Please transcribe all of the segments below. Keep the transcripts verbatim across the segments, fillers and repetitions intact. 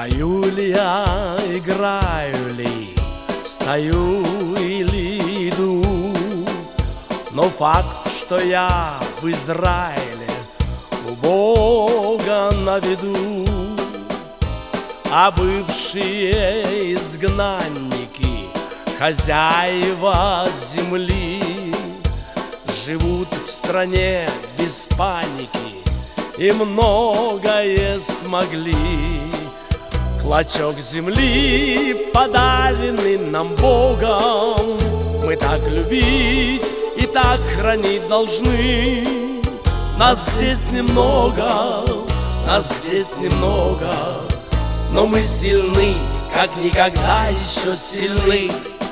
Стою ли я, играю ли, стою или иду, но факт, что я в Израиле у Бога на виду. А бывшие изгнанники, хозяева земли, живут в стране без паники и многое смогли. Клочок земли, подаренный нам Богом, мы так любить и так хранить должны. Нас здесь немного, нас здесь немного, но мы сильны, как никогда еще сильны.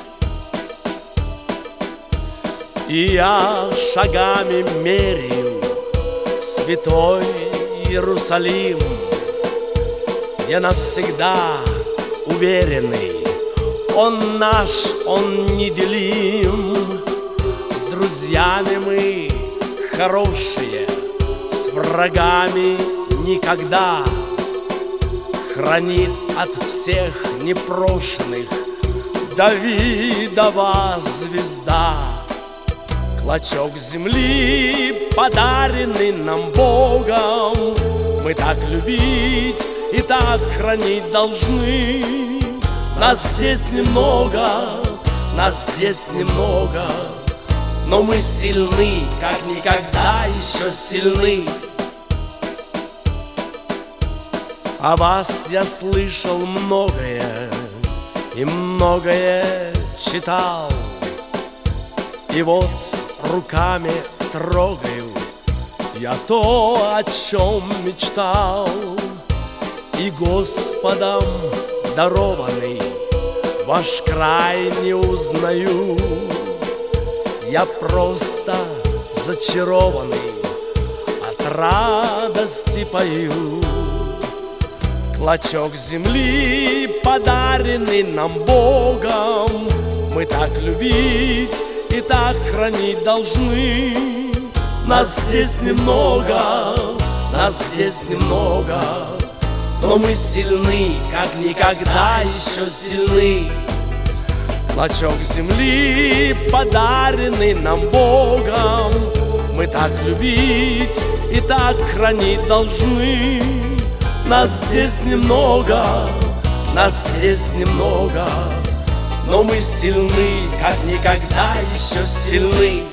И я шагами меряю святой Иерусалим, я навсегда уверенный, он наш, он неделим. С друзьями мы хорошие, с врагами никогда. Хранит от всех непрошенных Давидова звезда. Клочок земли, подаренный нам Богом, мы так любить и так хранить должны. Нас здесь немного, нас здесь немного, но мы сильны, как никогда еще сильны. О вас я слышал многое и многое читал, и вот руками трогаю я то, о чем мечтал. И Господом дарованный ваш край не узнаю, я просто зачарованный, от радости пою. Клочок земли, подаренный нам Богом, мы так любить и так хранить должны. Нас здесь немного, нас здесь немного, но мы сильны, как никогда еще сильны. Клочок земли, подаренный нам Богом, мы так любить и так хранить должны. Нас здесь немного, нас здесь немного, но мы сильны, как никогда еще сильны.